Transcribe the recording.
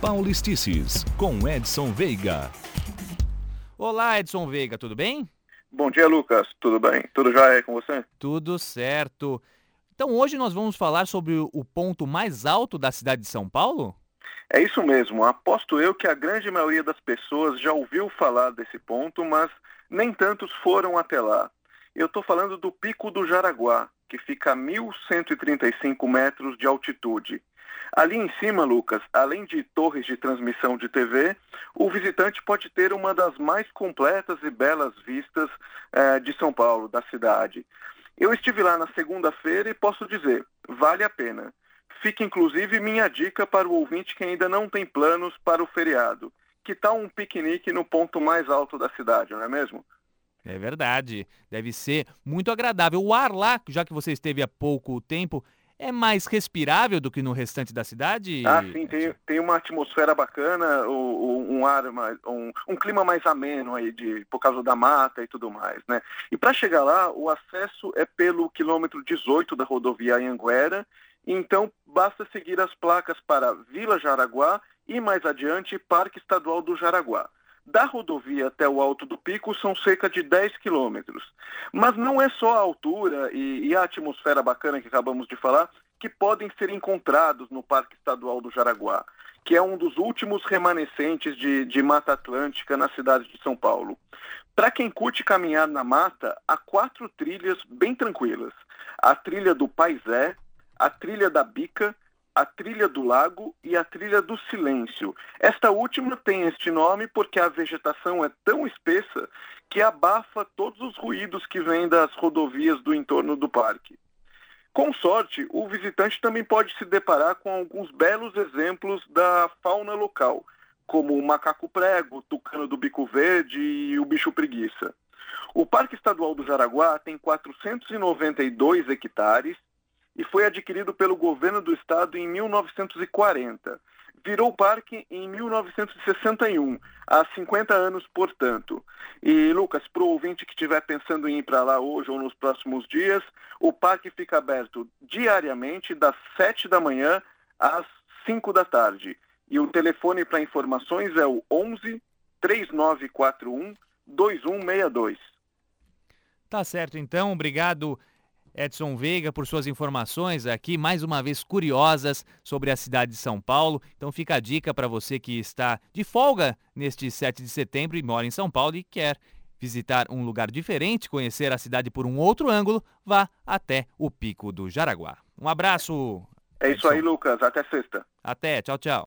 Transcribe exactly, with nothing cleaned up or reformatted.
Paulistices, com Edson Veiga. Olá, Edson Veiga, tudo bem? Bom dia, Lucas. Tudo bem? Tudo já é com você? Tudo certo. Então hoje nós vamos falar sobre o ponto mais alto da cidade de São Paulo? É isso mesmo. Aposto eu que a grande maioria das pessoas já ouviu falar desse ponto, mas nem tantos foram até lá. Eu estou falando do Pico do Jaraguá, que fica a mil cento e trinta e cinco metros de altitude. Ali em cima, Lucas, além de torres de transmissão de T V, o visitante pode ter uma das mais completas e belas vistas eh, de São Paulo, da cidade. Eu estive lá na segunda-feira e posso dizer, vale a pena. Fica inclusive minha dica para o ouvinte que ainda não tem planos para o feriado. Que tal um piquenique no ponto mais alto da cidade, não é mesmo? É verdade, deve ser muito agradável. O ar lá, já que você esteve há pouco tempo, é mais respirável do que no restante da cidade? Ah, sim, tem, tem uma atmosfera bacana, o, o, um ar, mais, um, um clima mais ameno aí de, por causa da mata e tudo mais, né? E para chegar lá, o acesso é pelo quilômetro dezoito da rodovia Anhanguera, então basta seguir as placas para Vila Jaraguá e mais adiante Parque Estadual do Jaraguá. Da rodovia até o Alto do Pico são cerca de dez quilômetros. Mas não é só a altura e, e a atmosfera bacana que acabamos de falar que podem ser encontrados no Parque Estadual do Jaraguá, que é um dos últimos remanescentes de, de Mata Atlântica na cidade de São Paulo. Para quem curte caminhar na mata, há quatro trilhas bem tranquilas. A trilha do Paisé, a trilha da Bica, a trilha do Lago e a trilha do Silêncio. Esta última tem este nome porque a vegetação é tão espessa que abafa todos os ruídos que vêm das rodovias do entorno do parque. Com sorte, o visitante também pode se deparar com alguns belos exemplos da fauna local, como o macaco-prego, o tucano do bico verde e o bicho-preguiça. O Parque Estadual do Jaraguá tem quatrocentos e noventa e dois hectares e foi adquirido pelo governo do estado em mil novecentos e quarenta. Virou parque em mil novecentos e sessenta e um, há cinquenta anos, portanto. E, Lucas, para o ouvinte que estiver pensando em ir para lá hoje ou nos próximos dias, o parque fica aberto diariamente das sete da manhã às cinco da tarde. E o telefone para informações é o onze, três nove quatro um, dois um seis dois. Tá certo, então. Obrigado, Edson Veiga, por suas informações aqui, mais uma vez curiosas sobre a cidade de São Paulo. Então fica a dica para você que está de folga neste sete de setembro e mora em São Paulo e quer visitar um lugar diferente, conhecer a cidade por um outro ângulo, vá até o Pico do Jaraguá. Um abraço. É isso Edson. aí, Lucas. Até sexta. Até. Tchau, tchau.